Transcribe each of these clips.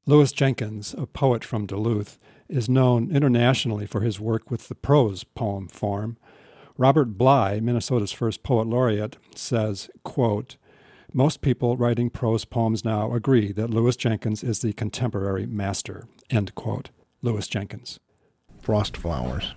Louis Jenkins, a poet from Duluth, is known internationally for his work with the prose poem form. Robert Bly, Minnesota's first poet laureate, says, quote, "Most people writing prose poems now agree that Louis Jenkins is the contemporary master." End quote. Louis Jenkins. Frost flowers.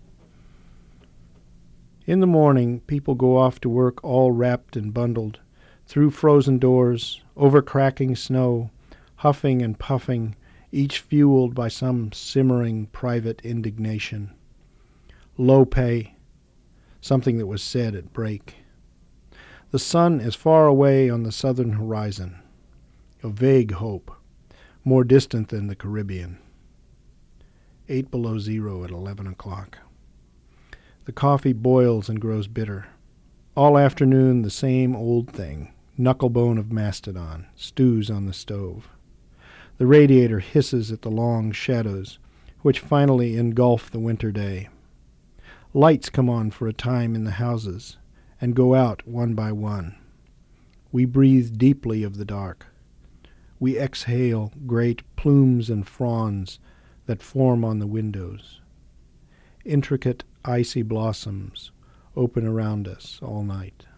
In the morning, people go off to work all wrapped and bundled, through frozen doors, over cracking snow, huffing and puffing, each fueled by some simmering private indignation. Low pay, something that was said at break. The sun is far away on the southern horizon, a vague hope, more distant than the Caribbean. 8 below zero at 11 o'clock. The coffee boils and grows bitter. All afternoon the same old thing, knucklebone of mastodon, stews on the stove. The radiator hisses at the long shadows, which finally engulf the winter day. Lights come on for a time in the houses, and go out one by one. We breathe deeply of the dark. We exhale great plumes and fronds that form on the windows. Intricate icy blossoms open around us all night.